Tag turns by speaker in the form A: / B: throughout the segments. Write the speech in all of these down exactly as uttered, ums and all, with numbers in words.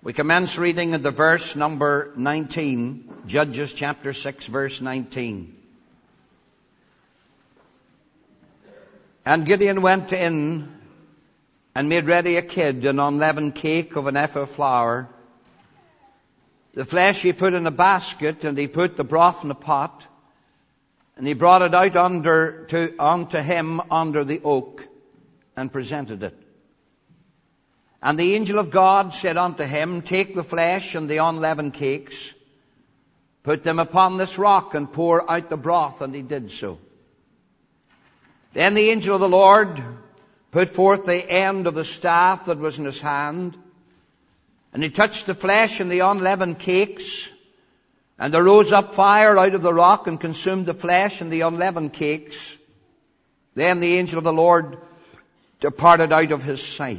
A: We commence reading at the verse number nineteen, Judges chapter six, verse nineteen. And Gideon went in and made ready a kid, an unleavened cake of an ephah of flour. The flesh he put in a basket, and he put the broth in a pot, and he brought it out under to, unto him under the oak, and presented it. And the angel of God said unto him, Take the flesh and the unleavened cakes, put them upon this rock, and pour out the broth. And he did so. Then the angel of the Lord put forth the end of the staff that was in his hand, and he touched the flesh and the unleavened cakes, and there rose up fire out of the rock and consumed the flesh and the unleavened cakes. Then the angel of the Lord departed out of his sight.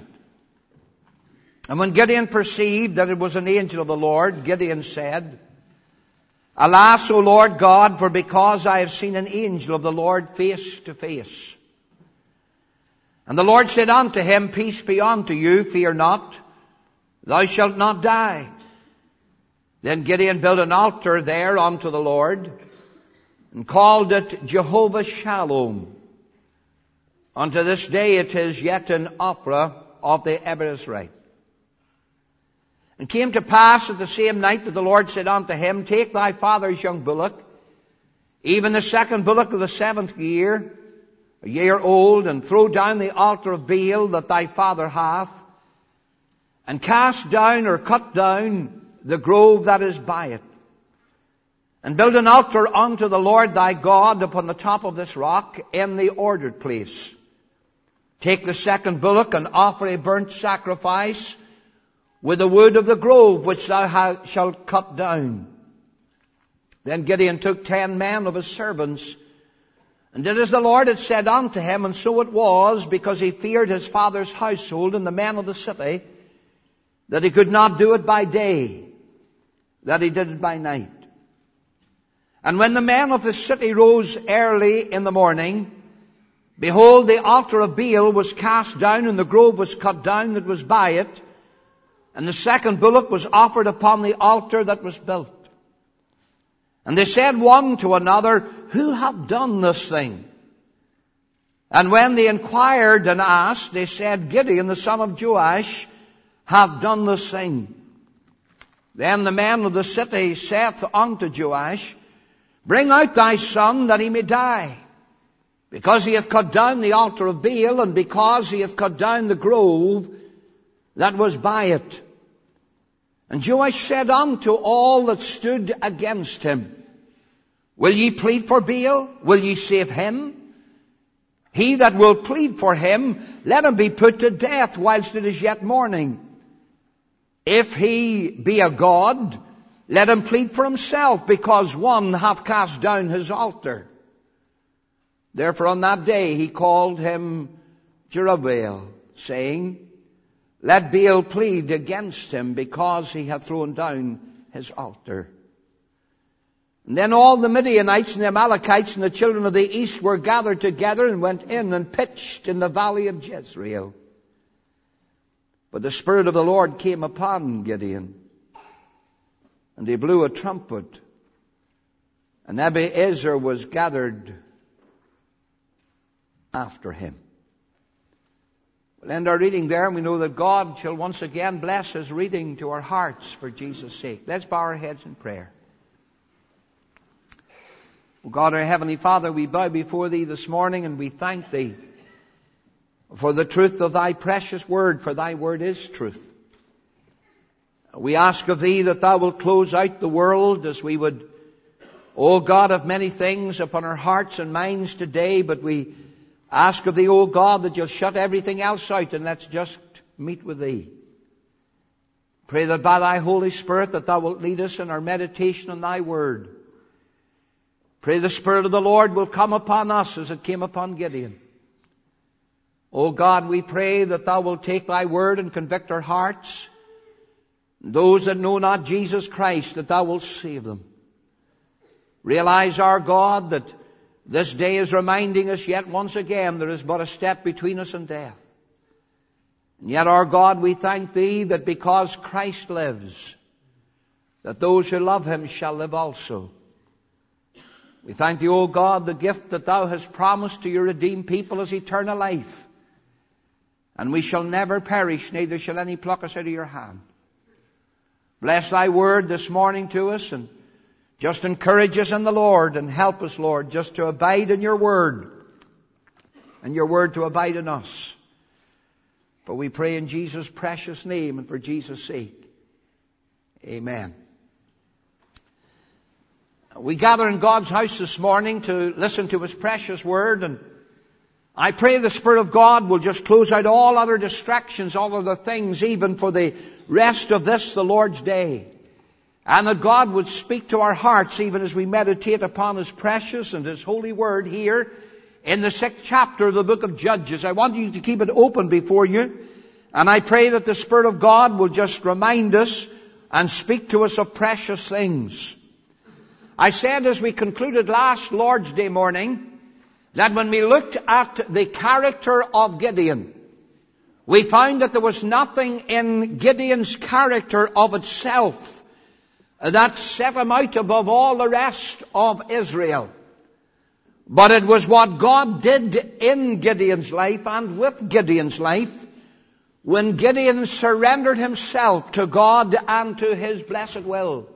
A: And when Gideon perceived that it was an angel of the Lord, Gideon said, Alas, O Lord God, for because I have seen an angel of the Lord face to face. And the Lord said unto him, Peace be unto you, fear not, thou shalt not die. Then Gideon built an altar there unto the Lord, and called it Jehovah Shalom. Unto this day it is yet an opera of the Abiezrite. And came to pass at the same night that the Lord said unto him, Take thy father's young bullock, even the second bullock of the seventh year, a year old, and throw down the altar of Baal that thy father hath, and cast down or cut down the grove that is by it, and build an altar unto the Lord thy God upon the top of this rock in the ordered place. Take the second bullock and offer a burnt sacrifice with the wood of the grove which thou shalt cut down. Then Gideon took ten men of his servants, and did as the Lord had said unto him, and so it was, because he feared his father's household and the men of the city, that he could not do it by day, that he did it by night. And when the men of the city rose early in the morning, behold, the altar of Baal was cast down, and the grove was cut down that was by it, and the second bullock was offered upon the altar that was built. And they said one to another, Who hath done this thing? And when they inquired and asked, they said, Gideon the son of Joash hath done this thing. Then the men of the city saith unto Joash, Bring out thy son that he may die, because he hath cut down the altar of Baal, and because he hath cut down the grove that was by it. And Joash said unto all that stood against him, Will ye plead for Baal? Will ye save him? He that will plead for him, let him be put to death whilst it is yet morning. If he be a god, let him plead for himself, because one hath cast down his altar. Therefore on that day he called him Jerubbaal, saying, Let Baal plead against him, because he hath thrown down his altar. And then all the Midianites and the Amalekites and the children of the east were gathered together, and went in and pitched in the valley of Jezreel. But the Spirit of the Lord came upon Gideon, and he blew a trumpet, and Abiezer was gathered after him. We'll end our reading there, and we know that God shall once again bless his reading to our hearts for Jesus' sake. Let's bow our heads in prayer. O God, our Heavenly Father, we bow before thee this morning, and we thank thee for the truth of thy precious word, for thy word is truth. We ask of thee that thou wilt close out the world as we would, O God, have many things upon our hearts and minds today, but we ask of thee, O God, that you'll shut everything else out, and let's just meet with thee. Pray that by thy Holy Spirit that thou wilt lead us in our meditation on thy word. Pray the Spirit of the Lord will come upon us as it came upon Gideon. O God, we pray that thou wilt take thy word and convict our hearts. Those that know not Jesus Christ, that thou wilt save them. Realize, our God, that this day is reminding us yet once again there is but a step between us and death. And yet, our God, we thank Thee that because Christ lives, that those who love Him shall live also. We thank Thee, O God, the gift that Thou hast promised to Your redeemed people is eternal life. And we shall never perish, neither shall any pluck us out of Your hand. Bless Thy word this morning to us, and just encourage us in the Lord, and help us, Lord, just to abide in Your word, and Your word to abide in us. For we pray in Jesus' precious name and for Jesus' sake. Amen. We gather in God's house this morning to listen to His precious word, and I pray the Spirit of God will just close out all other distractions, all other things, even for the rest of this, the Lord's day. And that God would speak to our hearts even as we meditate upon His precious and His holy word here in the sixth chapter of the book of Judges. I want you to keep it open before you. And I pray that the Spirit of God will just remind us and speak to us of precious things. I said as we concluded last Lord's Day morning, that when we looked at the character of Gideon, we found that there was nothing in Gideon's character of itself that set him out above all the rest of Israel. But it was what God did in Gideon's life and with Gideon's life when Gideon surrendered himself to God and to His blessed will.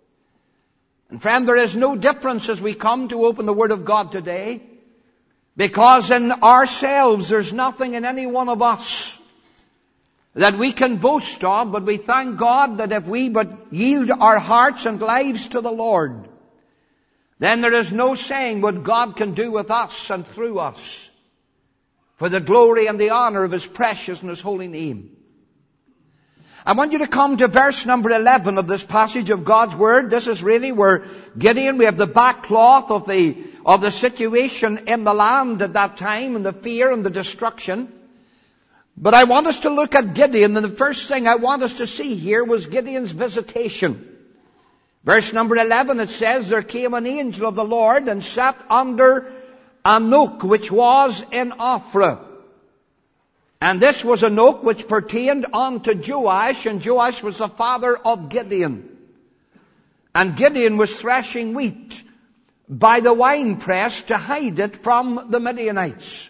A: And friend, there is no difference as we come to open the Word of God today, because in ourselves there's nothing in any one of us that we can boast of, but we thank God that if we but yield our hearts and lives to the Lord, then there is no saying what God can do with us and through us for the glory and the honor of His precious and His holy name. I want you to come to verse number eleven of this passage of God's Word. This is really where Gideon, we have the backcloth of the, of the situation in the land at that time, and the fear and the destruction. But I want us to look at Gideon, and the first thing I want us to see here was Gideon's visitation. Verse number eleven, it says, there came an angel of the Lord and sat under an oak which was in Ophrah. And this was an oak which pertained unto Joash, and Joash was the father of Gideon. And Gideon was threshing wheat by the winepress to hide it from the Midianites.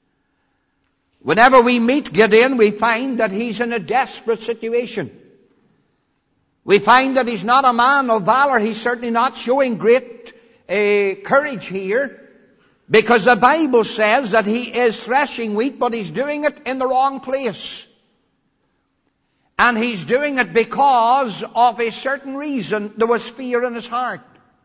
A: Whenever we meet Gideon, we find that he's in a desperate situation. We find that he's not a man of valor. He's certainly not showing great uh, courage here, because the Bible says that he is threshing wheat, but he's doing it in the wrong place. And he's doing it because of a certain reason. There was fear in his heart.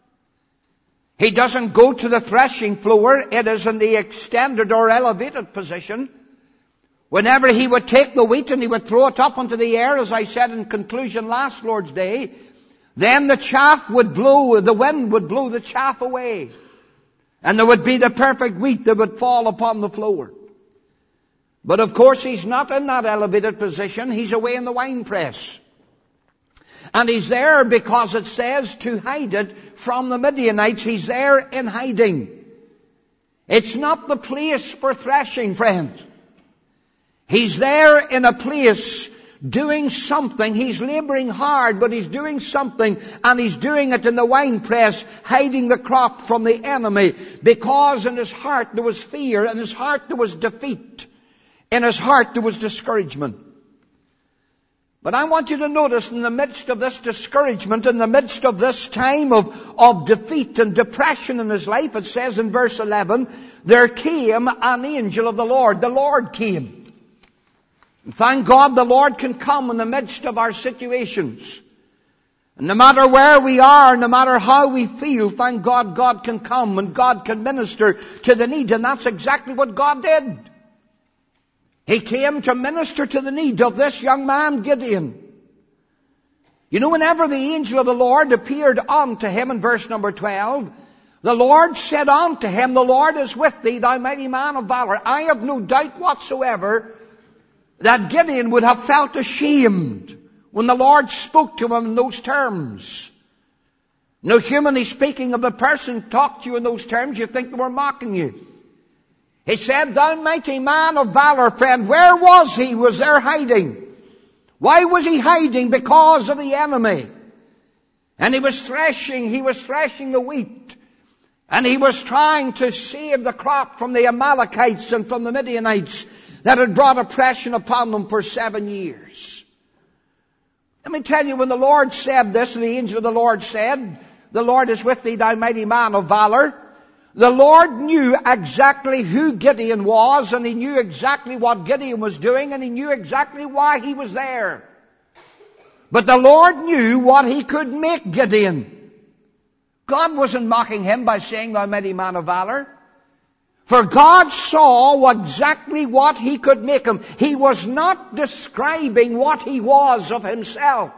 A: He doesn't go to the threshing floor. It is in the extended or elevated position. Whenever he would take the wheat and he would throw it up into the air, as I said in conclusion last Lord's Day, then the chaff would blow, the wind would blow the chaff away. And there would be the perfect wheat that would fall upon the floor. But of course he's not in that elevated position. He's away in the winepress. And he's there because it says to hide it from the Midianites. He's there in hiding. It's not the place for threshing, friend. He's there in a place doing something. He's laboring hard, but he's doing something, and he's doing it in the winepress, hiding the crop from the enemy, because in his heart there was fear, in his heart there was defeat, in his heart there was discouragement. But I want you to notice, in the midst of this discouragement, in the midst of this time of, of defeat and depression in his life, it says in verse eleven, there came an angel of the Lord. The Lord came. Thank God the Lord can come in the midst of our situations. And no matter where we are, no matter how we feel, thank God God can come and God can minister to the need. And that's exactly what God did. He came to minister to the need of this young man, Gideon. You know, whenever the angel of the Lord appeared unto him in verse number twelve, the Lord said unto him, the Lord is with thee, thou mighty man of valor. I have no doubt whatsoever that Gideon would have felt ashamed when the Lord spoke to him in those terms. No, humanly speaking, if a person talked to you in those terms, you'd think they were mocking you. He said, thou mighty man of valor, friend, where was he? Was there hiding? Why was he hiding? Because of the enemy. And he was threshing, he was threshing the wheat. And he was trying to save the crop from the Amalekites and from the Midianites that had brought oppression upon them for seven years. Let me tell you, when the Lord said this, and the angel of the Lord said, the Lord is with thee, thou mighty man of valor. The Lord knew exactly who Gideon was, and he knew exactly what Gideon was doing, and he knew exactly why he was there. But the Lord knew what he could make Gideon. God wasn't mocking him by saying, thou mighty man of valor. For God saw exactly what he could make him. He was not describing what he was of himself,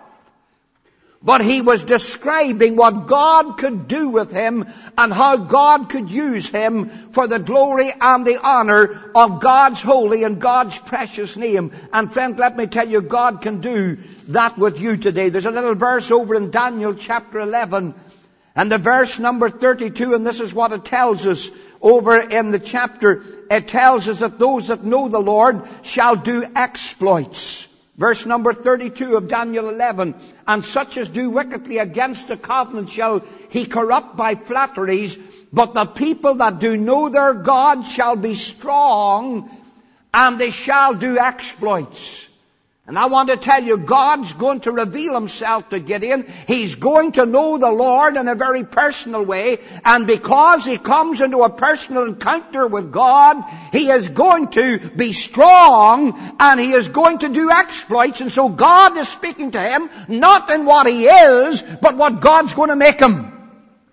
A: but he was describing what God could do with him and how God could use him for the glory and the honor of God's holy and God's precious name. And friend, let me tell you, God can do that with you today. There's a little verse over in Daniel chapter eleven and the verse number thirty-two, and this is what it tells us over in the chapter. It tells us that those that know the Lord shall do exploits. Verse number thirty-two of Daniel eleven, and such as do wickedly against the covenant shall he corrupt by flatteries, but the people that do know their God shall be strong, and they shall do exploits. And I want to tell you, God's going to reveal himself to Gideon. He's going to know the Lord in a very personal way. And because he comes into a personal encounter with God, he is going to be strong and he is going to do exploits. And so God is speaking to him, not in what he is, but what God's going to make him.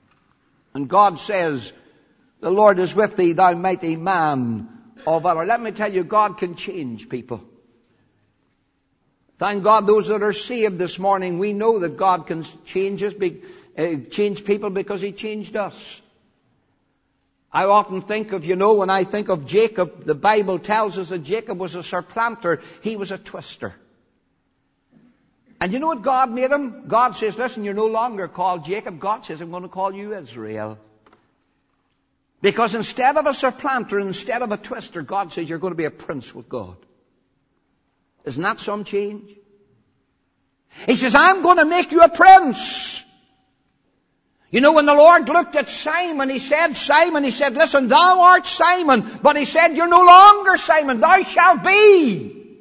A: And God says, the Lord is with thee, thou mighty man of valor. Let me tell you, God can change people. Thank God those that are saved this morning, we know that God can change us, uh, change people because he changed us. I often think of, you know, when I think of Jacob, the Bible tells us that Jacob was a supplanter. He was a twister. And you know what God made him? God says, listen, you're no longer called Jacob. God says, I'm going to call you Israel. Because instead of a supplanter, instead of a twister, God says you're going to be a prince with God. Isn't that some change? He says, I'm going to make you a prince. You know, when the Lord looked at Simon, he said, Simon, he said, listen, thou art Simon. But he said, you're no longer Simon. Thou shalt be.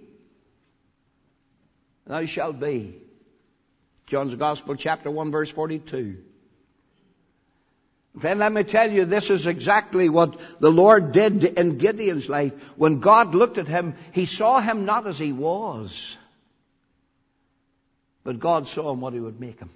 A: Thou shalt be. John's Gospel, chapter one, verse forty-two. Friend, let me tell you, this is exactly what the Lord did in Gideon's life. When God looked at him, he saw him not as he was, but God saw him what he would make him.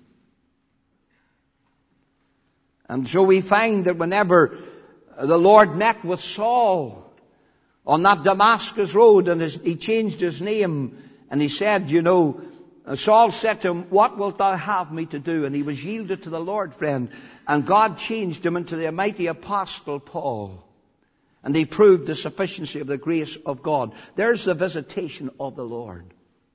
A: And so we find that whenever the Lord met with Saul on that Damascus road, and his, he changed his name, and he said, you know, Saul said to him, what wilt thou have me to do? And he was yielded to the Lord, friend. And God changed him into the mighty apostle Paul. And he proved the sufficiency of the grace of God. There's the visitation of the Lord.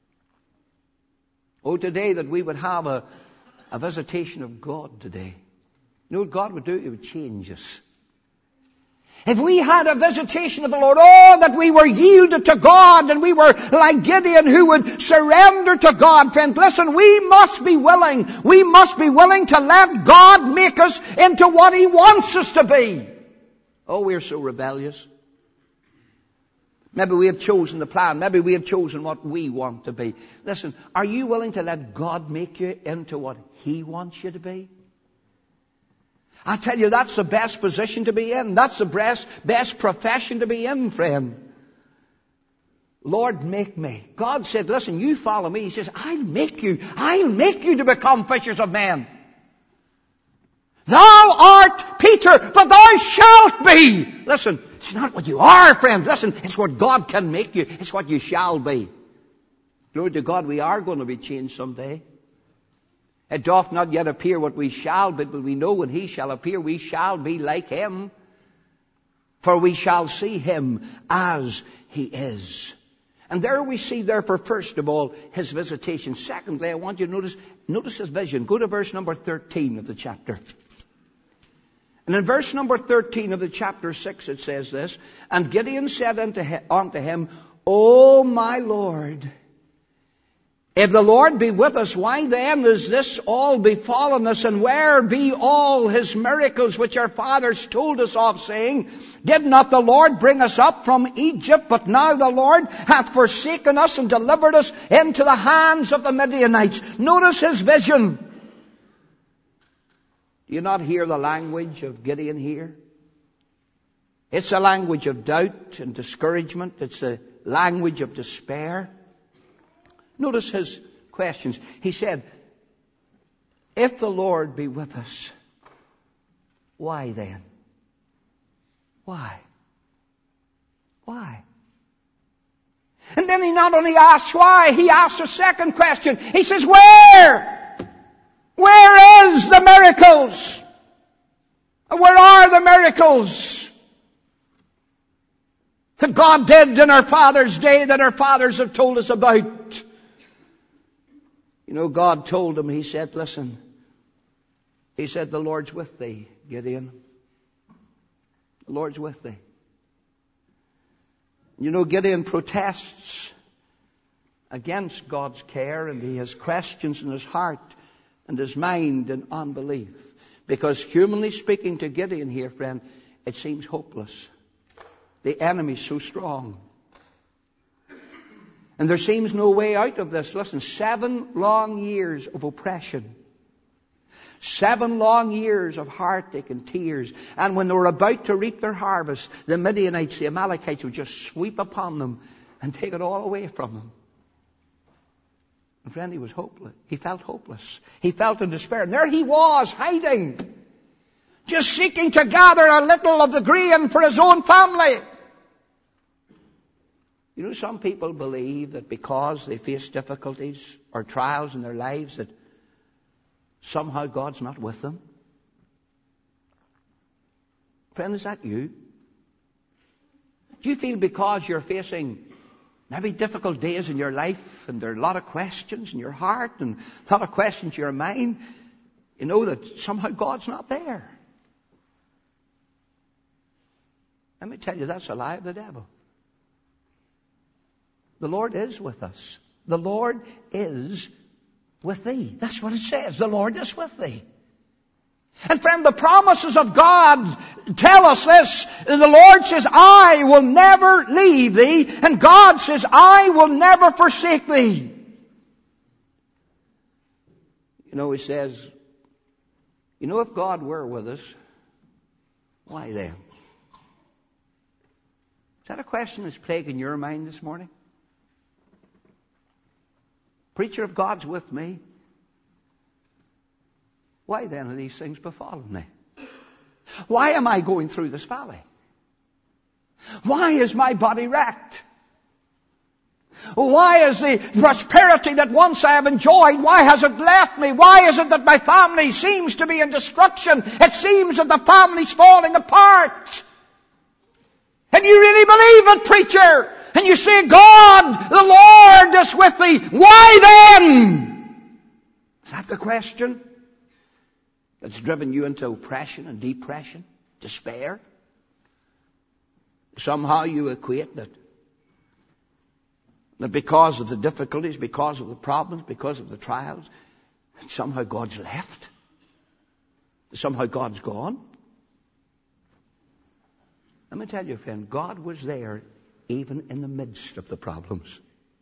A: Oh, today that we would have a, a visitation of God today. You know what God would do? He would change us. If we had a visitation of the Lord, oh, that we were yielded to God and we were like Gideon who would surrender to God. Friend, listen, we must be willing. We must be willing to let God make us into what he wants us to be. Oh, we're so rebellious. Maybe we have chosen the plan. Maybe we have chosen what we want to be. Listen, are you willing to let God make you into what he wants you to be? I tell you, that's the best position to be in. That's the best, best profession to be in, friend. Lord, make me. God said, listen, you follow me. He says, I'll make you. I'll make you to become fishers of men. Thou art Peter, but thou shalt be. Listen, it's not what you are, friend. Listen, it's what God can make you. It's what you shall be. Glory to God, we are going to be changed someday. It doth not yet appear what we shall be, but we know when he shall appear, we shall be like him. For we shall see him as he is. And there we see, therefore, first of all, his visitation. Secondly, I want you to notice, notice his vision. Go to verse number thirteen of the chapter. And in verse number thirteen of the chapter six it says this, and Gideon said unto him, O my Lord, if the Lord be with us, why then is this all befallen us? And where be all his miracles which our fathers told us of, saying, did not the Lord bring us up from Egypt? But now the Lord hath forsaken us and delivered us into the hands of the Midianites. Notice his vision. Do you not hear the language of Gideon here? It's a language of doubt and discouragement. It's a language of despair. Notice his questions. He said, if the Lord be with us, why then? Why? Why? And then he not only asks why, he asks a second question. He says, where? Where is the miracles? Where are the miracles that God did in our fathers' day, that our fathers have told us about? You know, God told him, he said, listen, he said, the Lord's with thee, Gideon. The Lord's with thee. You know, Gideon protests against God's care, and he has questions in his heart and his mind and unbelief. Because humanly speaking to Gideon here, friend, it seems hopeless. The enemy's so strong. And there seems no way out of this. Listen, seven long years of oppression. Seven long years of heartache and tears. And when they were about to reap their harvest, the Midianites, the Amalekites would just sweep upon them and take it all away from them. And friend, he was hopeless. He felt hopeless. He felt in despair. And there he was, hiding. Just seeking to gather a little of the grain for his own family. You know, some people believe that because they face difficulties or trials in their lives that somehow God's not with them. Friend, is that you? Do you feel because you're facing maybe difficult days in your life and there are a lot of questions in your heart and a lot of questions in your mind, you know that somehow God's not there? Let me tell you, that's a lie of the devil. The Lord is with us. The Lord is with thee. That's what it says. The Lord is with thee. And friend, the promises of God tell us this. The Lord says, I will never leave thee. And God says, I will never forsake thee. You know, he says, you know, if God were with us, why then? Is that a question that's plaguing your mind this morning? Preacher, if God's with me, why then are these things befallen me? Why am I going through this valley? Why is my body wrecked? Why is the prosperity that once I have enjoyed, why has it left me? Why is it that my family seems to be in destruction? It seems that the family's falling apart. And you really believe it, preacher? And you say, God, the Lord is with thee. Why then? Is that the question that's driven you into oppression and depression, despair? Somehow you equate that, that because of the difficulties, because of the problems, because of the trials, somehow God's left. Somehow God's gone. Let me tell you, friend, God was there even in the midst of the problems.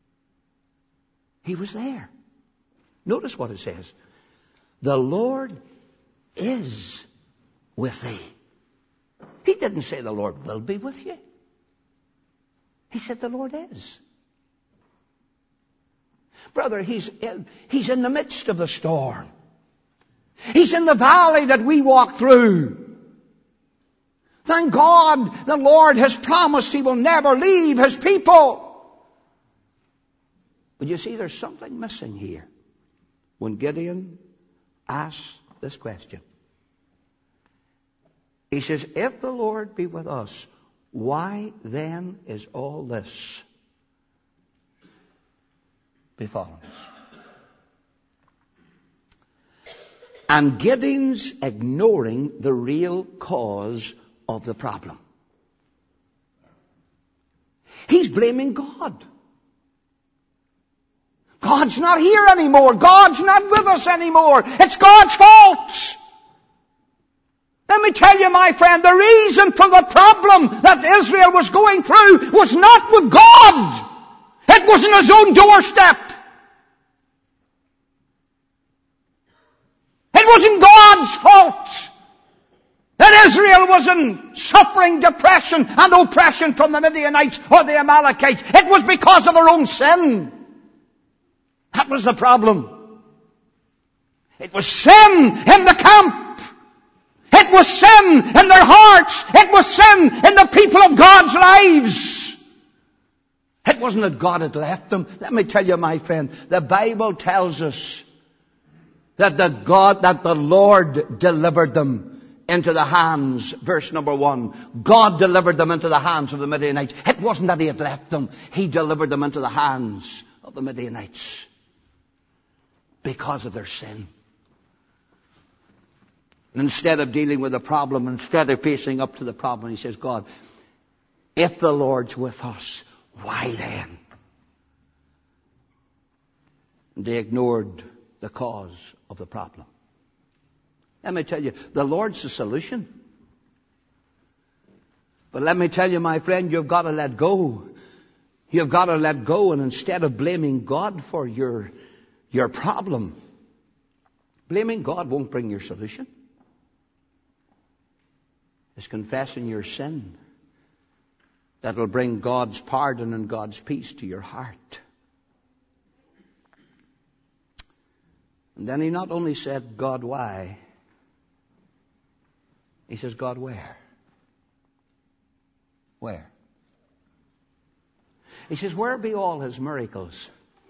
A: He was there. Notice what it says. The Lord is with thee. He didn't say the Lord will be with you. He said the Lord is. Brother, he's in, he's in the midst of the storm. He's in the valley that we walk through. Thank God the Lord has promised He will never leave His people. But you see, there's something missing here when Gideon asks this question. He says, if the Lord be with us, why then is all this befallen us? And Gideon's ignoring the real cause of the problem. He's blaming God. God's not here anymore. God's not with us anymore. It's God's fault. Let me tell you, my friend, the reason for the problem that Israel was going through was not with God. It was in his own doorstep. It wasn't God's fault that Israel was in suffering, depression, and oppression from the Midianites or the Amalekites. It was because of their own sin. That was the problem. It was sin in the camp. It was sin in their hearts. It was sin in the people of God's lives. It wasn't that God had left them. Let me tell you, my friend, the Bible tells us that the God, that the Lord delivered them into the hands, verse number one. God delivered them into the hands of the Midianites. It wasn't that he had left them. He delivered them into the hands of the Midianites because of their sin. And instead of dealing with the problem, instead of facing up to the problem, he says, God, if the Lord's with us, why then? And they ignored the cause of the problem. Let me tell you, the Lord's the solution. But let me tell you, my friend, you've got to let go. You've got to let go, and instead of blaming God for your, your problem, blaming God won't bring your solution. It's confessing your sin that will bring God's pardon and God's peace to your heart. And then he not only said, God, why? He says, God, where? Where? He says, where be all his miracles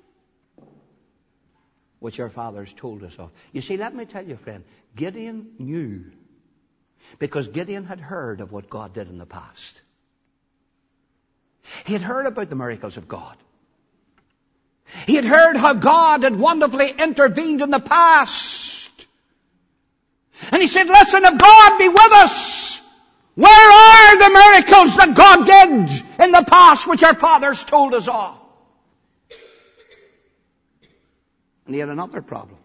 A: which our fathers told us of? You see, let me tell you, friend, Gideon knew, because Gideon had heard of what God did in the past. He had heard about the miracles of God. He had heard how God had wonderfully intervened in the past. And he said, listen, if God be with us, where are the miracles that God did in the past which our fathers told us of? And he had another problem.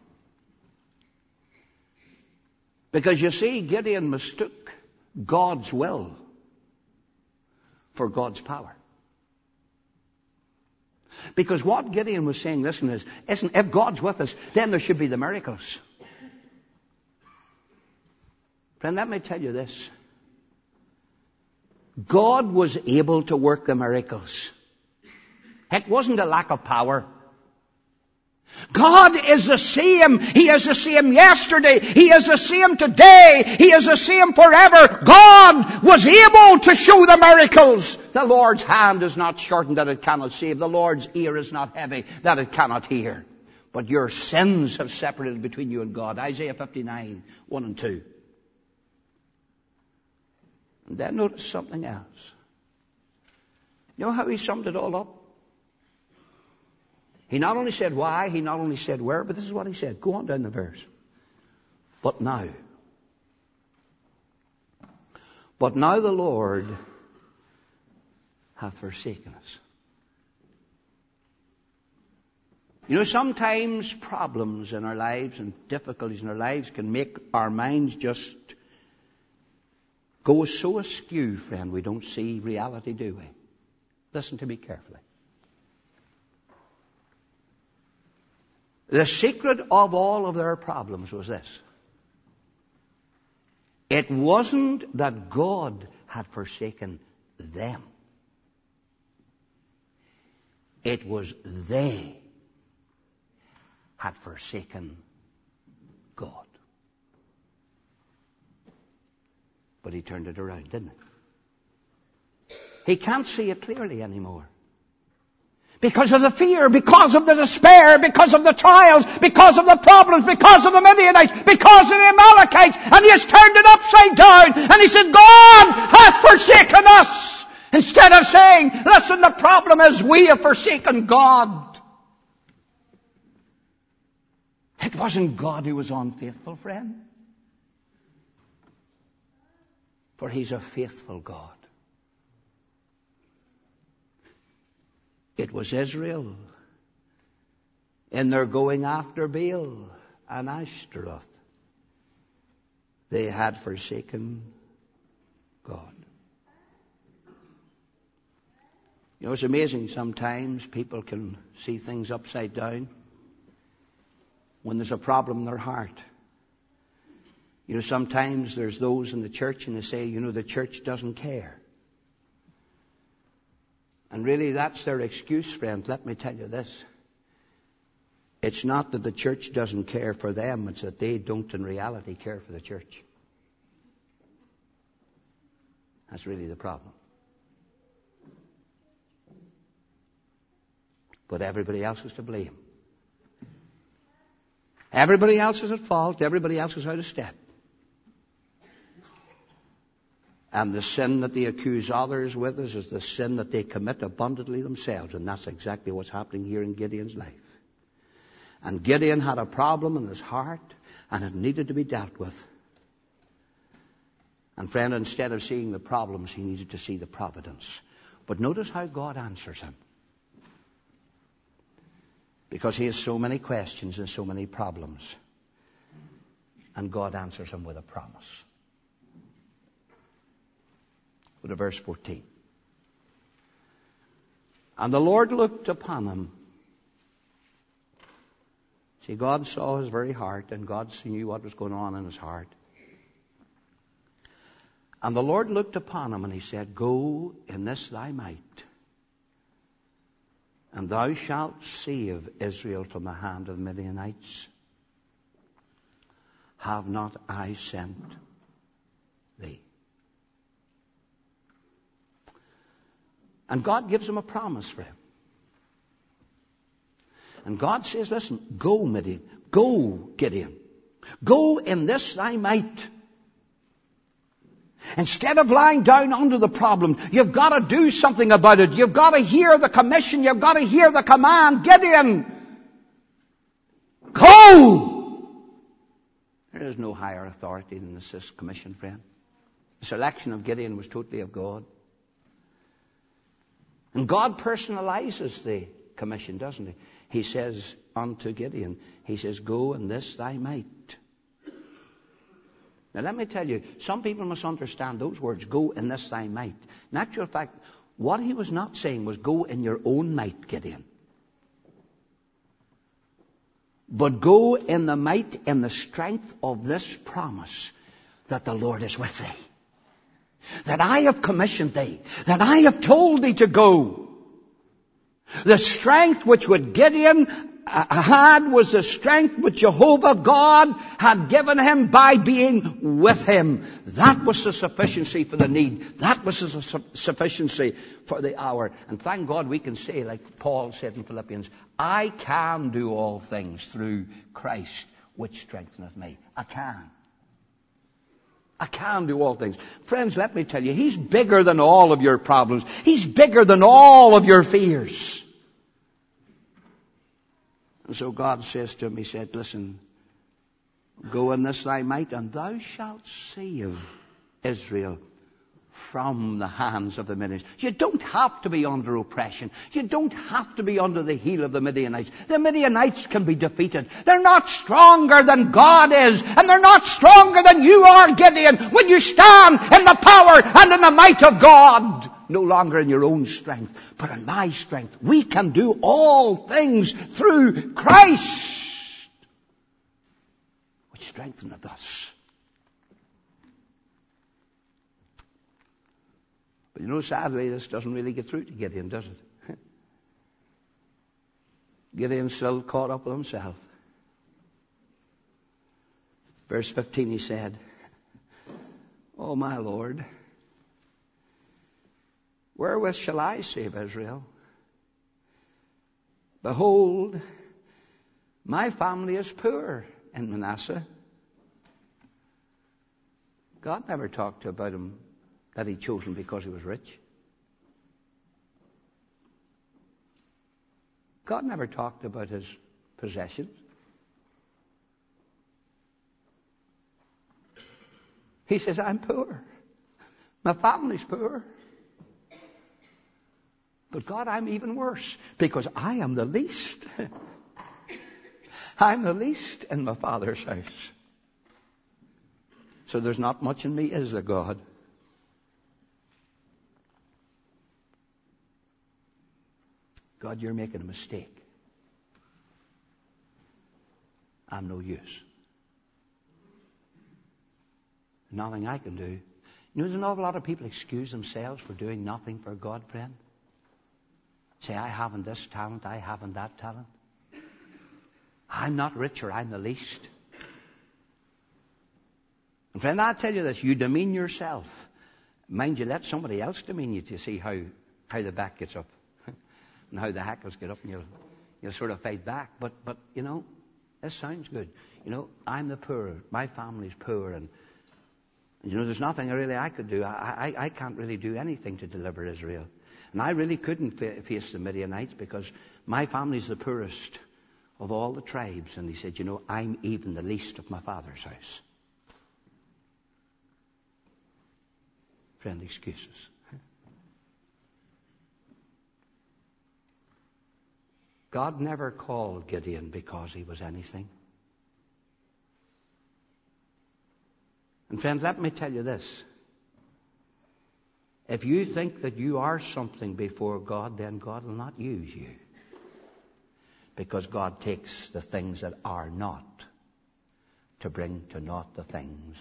A: Because you see, Gideon mistook God's will for God's power. Because what Gideon was saying, listen, is, listen, if God's with us, then there should be the miracles. Friend, let me tell you this. God was able to work the miracles. It wasn't a lack of power. God is the same. He is the same yesterday. He is the same today. He is the same forever. God was able to show the miracles. The Lord's hand is not shortened that it cannot save. The Lord's ear is not heavy that it cannot hear. But your sins have separated between you and God. Isaiah fifty-nine, one and two. And then notice something else. You know how he summed it all up? He not only said why, he not only said where, but this is what he said. Go on down the verse. But now. But now the Lord hath forsaken us. You know, sometimes problems in our lives and difficulties in our lives can make our minds just go so askew, friend, we don't see reality, do we? Listen to me carefully. The secret of all of their problems was this. It wasn't that God had forsaken them. It was they had forsaken God. But he turned it around, didn't he? He can't see it clearly anymore. Because of the fear, because of the despair, because of the trials, because of the problems, because of the Midianites, because of the Amalekites. And he has turned it upside down. And he said, God hath forsaken us. Instead of saying, listen, the problem is we have forsaken God. It wasn't God who was unfaithful, friend. For He's a faithful God. It was Israel in their going after Baal and Ashtaroth. They had forsaken God. You know, it's amazing sometimes people can see things upside down when there's a problem in their heart. You know, sometimes there's those in the church and they say, you know, the church doesn't care. And really that's their excuse, friend. Let me tell you this. It's not that the church doesn't care for them, it's that they don't in reality care for the church. That's really the problem. But everybody else is to blame. Everybody else is at fault. Everybody else is out of step. And the sin that they accuse others with is, is the sin that they commit abundantly themselves. And that's exactly what's happening here in Gideon's life. And Gideon had a problem in his heart, and it needed to be dealt with. And friend, instead of seeing the problems, he needed to see the providence. But notice how God answers him. Because he has so many questions and so many problems. And God answers him with a promise. Go to verse fourteen. And the Lord looked upon him. See, God saw his very heart, and God knew what was going on in his heart. And the Lord looked upon him, and he said, Go in this thy might, and thou shalt save Israel from the hand of the Midianites. Have not I sent thee? And God gives him a promise for him. And God says, listen, go, Midian. Go, Gideon. Go in this thy might. Instead of lying down under the problem, you've got to do something about it. You've got to hear the commission. You've got to hear the command. Gideon, go! There is no higher authority than this commission, friend. The selection of Gideon was totally of God. And God personalizes the commission, doesn't he? He says unto Gideon, he says, go in this thy might. Now let me tell you, some people must understand those words, go in this thy might. In actual fact, what he was not saying was go in your own might, Gideon. But go in the might, in the strength of this promise that the Lord is with thee. That I have commissioned thee. That I have told thee to go. The strength which would Gideon had was the strength which Jehovah God had given him by being with him. That was the sufficiency for the need. That was the su- sufficiency for the hour. And thank God we can say, like Paul said in Philippians, I can do all things through Christ which strengtheneth me. I can. I can do all things. Friends, let me tell you, He's bigger than all of your problems. He's bigger than all of your fears. And so God says to him, He said, listen, go in this thy might, and thou shalt save Israel from the hands of the Midianites. You don't have to be under oppression. You don't have to be under the heel of the Midianites. The Midianites can be defeated. They're not stronger than God is, and they're not stronger than you are, Gideon, when you stand in the power and in the might of God. No longer in your own strength, but in my strength. We can do all things through Christ, which strengtheneth us. But you know, sadly, this doesn't really get through to Gideon, does it? Gideon's still caught up with himself. Verse fifteen, he said, Oh, my Lord, wherewith shall I save Israel? Behold, my family is poor in Manasseh. God never talked about him that He chose him because he was rich. God never talked about his possessions. He says, I'm poor. My family's poor. But God, I'm even worse because I am the least. I'm the least in my Father's house. So there's not much in me, is there, God? God, you're making a mistake. I'm no use. Nothing I can do. You know, there's an awful lot of people excuse themselves for doing nothing for God, friend. Say, I haven't this talent, I haven't that talent. I'm not rich or I'm the least. And friend, I'll tell you this, you demean yourself. Mind you, let somebody else demean you to see how, how the back gets up. And how the hackles get up and you'll, you'll sort of fight back. But, but, you know, this sounds good. You know, I'm the poor. My family's poor. And, you know, there's nothing really I could do. I, I, I can't really do anything to deliver Israel. And I really couldn't fa- face the Midianites because my family's the poorest of all the tribes. And he said, you know, I'm even the least of my father's house. Friend, excuses. God never called Gideon because he was anything. And friends, let me tell you this. If you think that you are something before God, then God will not use you. Because God takes the things that are not to bring to naught the things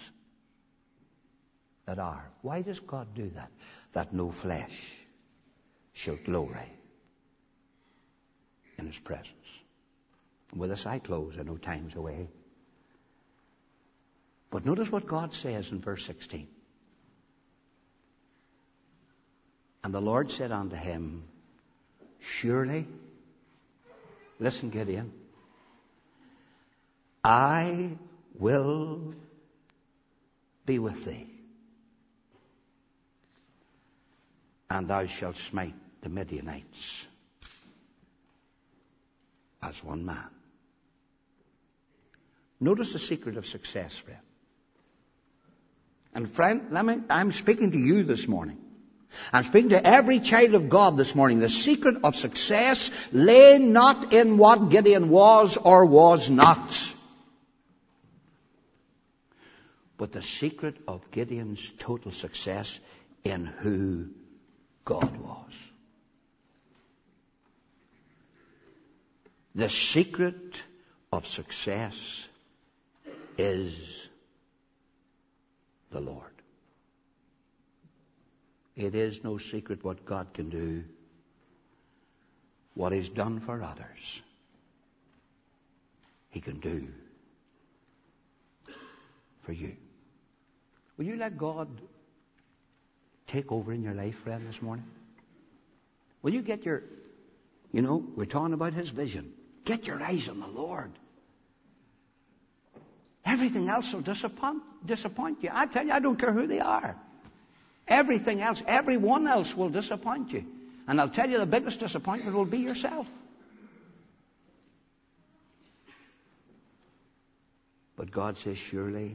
A: that are. Why does God do that? That no flesh shall glory in his presence. And with this I close. I know time's away. But notice what God says in verse sixteen. And the Lord said unto him, surely, listen, Gideon, I will be with thee, and thou shalt smite the Midianites as one man. Notice the secret of success, friend. And friend, let me, I'm speaking to you this morning. I'm speaking to every child of God this morning. The secret of success lay not in what Gideon was or was not, but the secret of Gideon's total success in who God was. The secret of success is the Lord. It is no secret what God can do, what He's done for others. He can do for you. Will you let God take over in your life, friend, this morning? Will you get your, you know, we're talking about His vision. Get your eyes on the Lord. Everything else will disappoint, disappoint you. I tell you, I don't care who they are. Everything else, everyone else will disappoint you. And I'll tell you, the biggest disappointment will be yourself. But God says, surely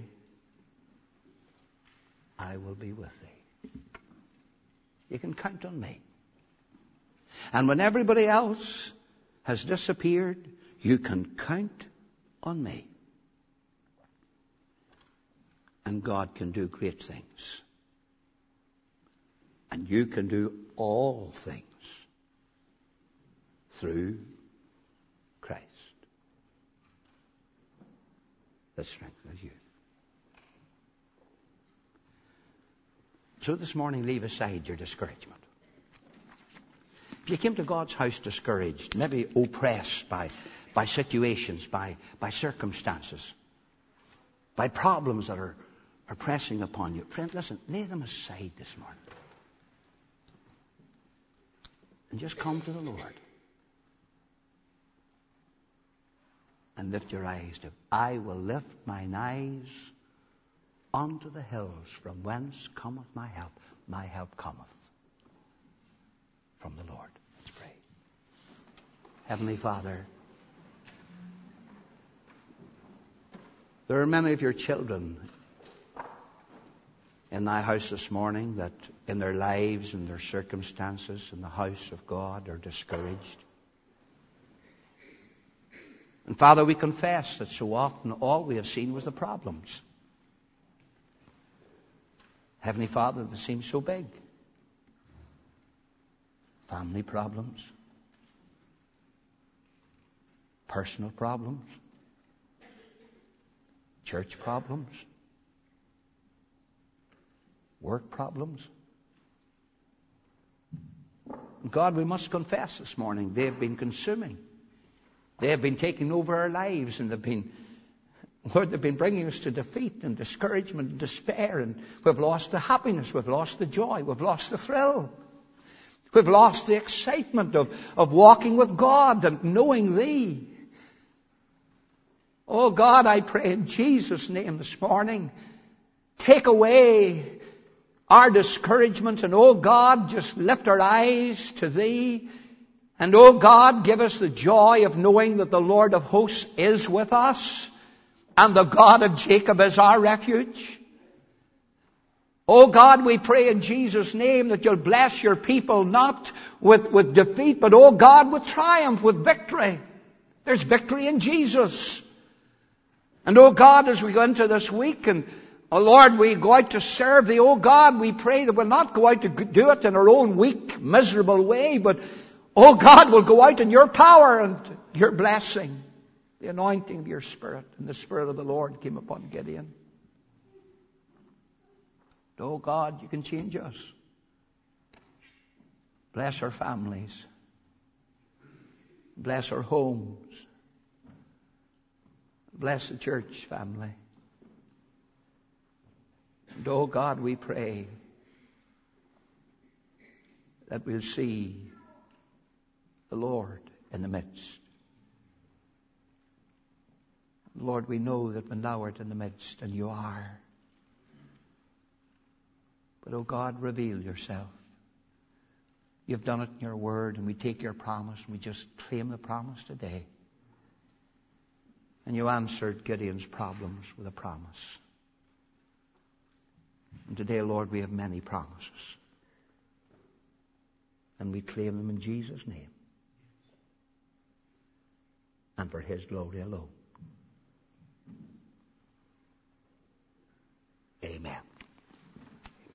A: I will be with thee. You can count on me. And when everybody else has disappeared, you can count on me. And God can do great things. And you can do all things through Christ that strengthens you. So this morning, leave aside your discouragement. If you came to God's house discouraged, maybe oppressed by, by situations, by, by circumstances, by problems that are, are pressing upon you, friend, listen, lay them aside this morning. And just come to the Lord. And lift your eyes to, I will lift mine eyes unto the hills, from whence cometh my help. My help cometh from the Lord. Let's pray. Heavenly Father, there are many of your children in thy house this morning that in their lives and their circumstances in the house of God are discouraged. And Father, we confess that so often all we have seen was the problems. Heavenly Father, they seem so big. Family problems, personal problems, church problems, work problems. God, we must confess this morning, they have been consuming. They have been taking over our lives, and they've been, Lord, they've been bringing us to defeat and discouragement and despair, and we've lost the happiness, we've lost the joy, we've lost the thrill. We've lost the excitement of, of walking with God and knowing Thee. Oh God, I pray in Jesus' name this morning, take away our discouragement, and oh God, just lift our eyes to Thee. And oh God, give us the joy of knowing that the Lord of hosts is with us, and the God of Jacob is our refuge. Oh God, we pray in Jesus' name that You'll bless Your people not with, with defeat, but oh God, with triumph, with victory. There's victory in Jesus. And oh God, as we go into this week and oh Lord, we go out to serve Thee, oh God, we pray that we'll not go out to do it in our own weak, miserable way, but oh God, we'll go out in Your power and Your blessing, the anointing of Your Spirit. And the Spirit of the Lord came upon Gideon. Oh God, You can change us. Bless our families. Bless our homes. Bless the church family. And oh God, we pray that we'll see the Lord in the midst. Lord, we know that when Thou art in the midst, and You are. But, oh God, reveal Yourself. You've done it in Your word, and we take Your promise, and we just claim the promise today. And You answered Gideon's problems with a promise. And today, Lord, we have many promises. And we claim them in Jesus' name. And for His glory alone.